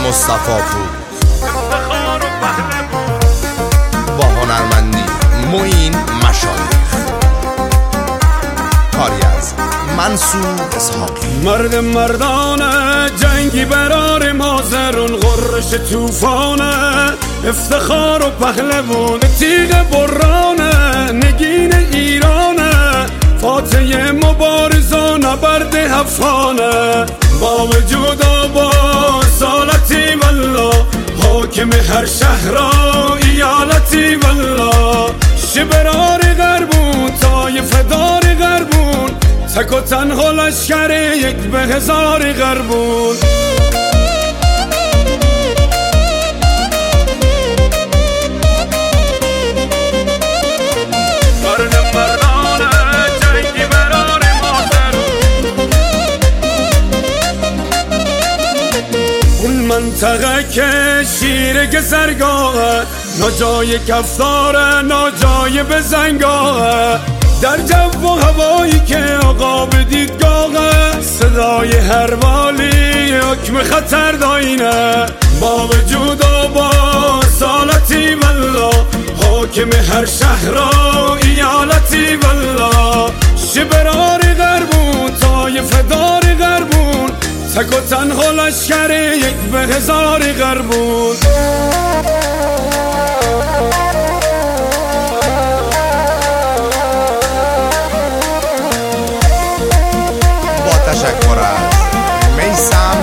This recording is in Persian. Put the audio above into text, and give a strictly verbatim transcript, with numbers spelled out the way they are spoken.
مصطفی پور با هنرمندی معین مشایخ، کاری از منصور اسحاقی. مرد مردانه جنگی برار مازرون، غرش توفانه افتخار و پهلوان، تیغ برانه نگین ایرانه، فاتح مبارزا نبرد افغانه. با وجود با سالتی والله، حاکم هر شهر ایالتی والله، شبرار غربون طایف دار غربون، تک و تنها لشکر یک به هزار غربون. منطقه که شیر گذرگاه، ناجای کفتاره ناجای بزنگاه، در جو و هوایی که آقا به دیدگاه، صدای هر والی حکم خطر داینه. با وجود و با سالتی والله، حاکم هر شهر ایالتی والله، شبرار غربون طایف دار غربون، تک و تنها لشکر یک به هزار غربون. با تشکر از میثم